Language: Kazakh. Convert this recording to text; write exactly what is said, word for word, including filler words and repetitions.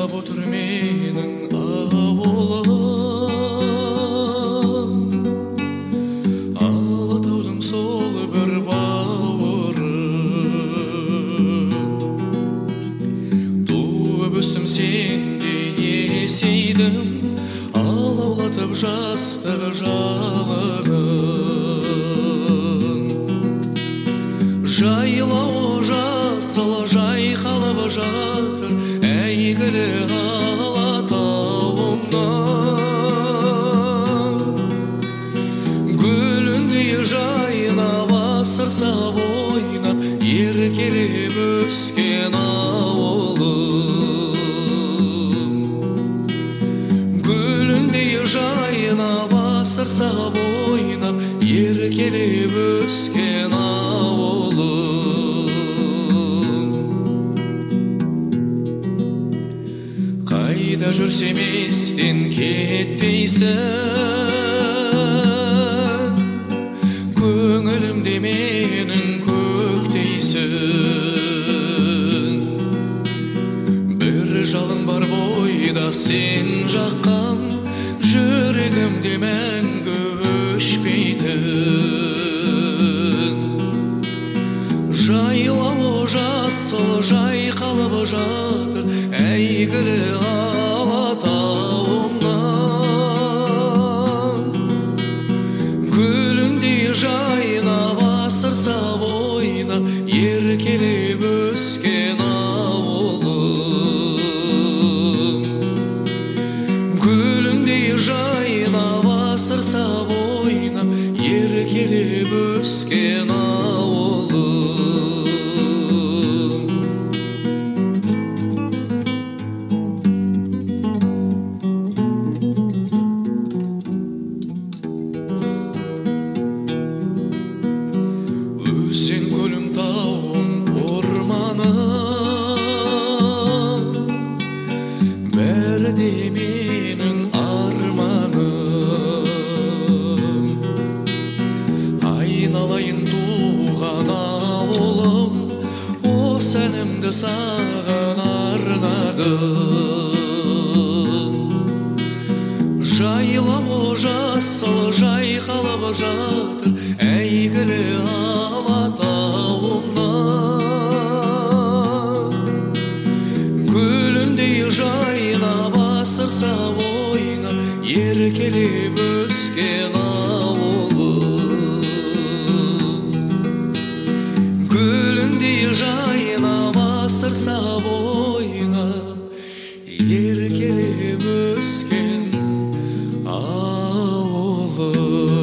ойнап отыр менің ауылым, Алатаудың сол бір бауырын. Туып өстім сендей есейдім, алаулатып жастық жалынын. Жайлау жасыл жайқалып жатыр әйгілі Алатауымнан. Гүліндей жайнап асырса ойнап еркелеп өскен ауылым. Гүліндей жайнап асырса ойнап еркелеп өскен ауылым. Қайда жүрсем естен кетпейсің, көңілімде менің көктейсің. Бір жалын бар бойда сен жаққан, жүрегімде мәңгі өшпейтін. Жайлау жасыл жайқалып жатыр әйгілі Алатауымнан. Гүліндей жайнап асырса ойнап еркелеп өскен ауылым. Гүліндей жайнап асырса ойнап еркелеп өскен ауылым. Өзен көлім тауым орманым, бәрі де менің арманым. Айналайын туған ауылым, осы әнімді саған арнадым. Жайлау жасыл жайқалып жатыр әйгілі Алатауымнан. Гүліндей жайнап асырса ойнап еркелеп өскен ауылым. Гүліндей жайнап асырса ойнап еркелеп өскен ауылым.